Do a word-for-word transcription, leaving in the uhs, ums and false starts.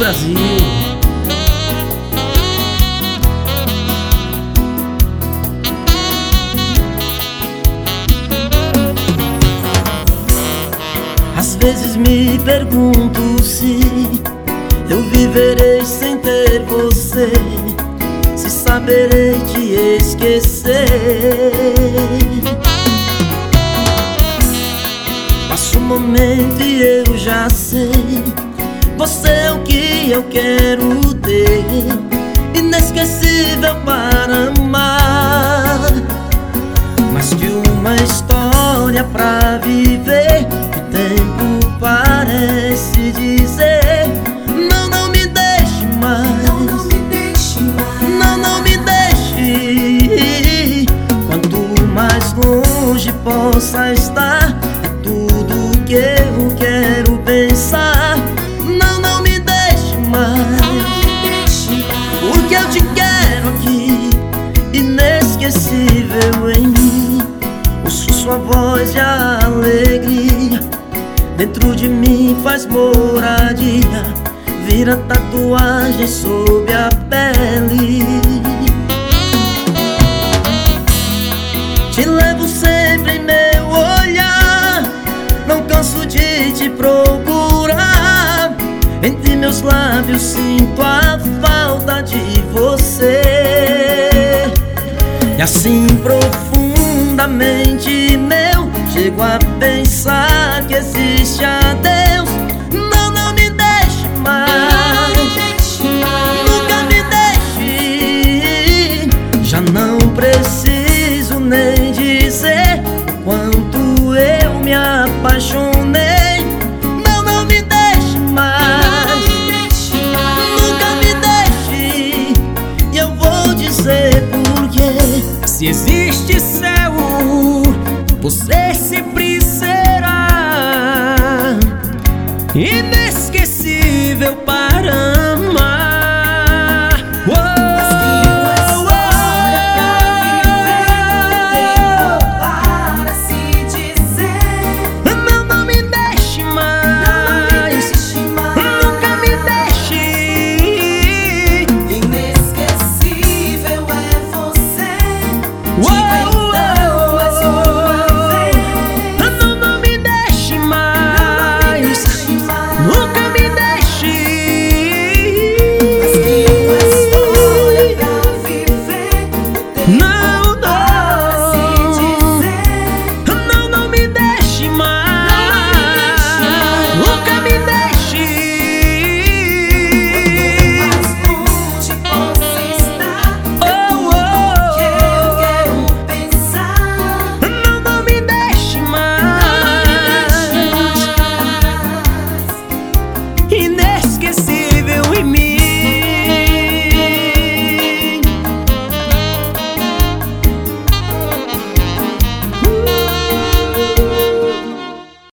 Brasil. Às vezes me pergunto se eu viverei sem ter você, se saberei te esquecer. Passa um momento e eu já sei, você é o que eu quero ter, inesquecível para amar. Mais que uma história pra viver, o tempo parece dizer: não, não me deixe mais, Não, não me deixe mais. não, não me deixe. Quanto mais longe possa estar, é tudo que eu quero pensar. Não, não me deixe mais, Não, não me deixe mais. porque eu te quero aqui, inesquecível em mim. Ouço sua voz de alegria, dentro de mim faz moradia, vira tatuagem sob a pele. Te levo sempre em meu olhar, não canso de te procurar. Entre meus lábios sinto a falta de você, e assim profundamente meu, chego a pensar que existe a Deus. Não, não me deixe mais, nunca me deixe. Já não preciso nem dizer o quanto eu me apaixonei. Não, não me deixe mais, nunca me deixe. E eu vou dizer porquê. Se existe céu, você sempre será. E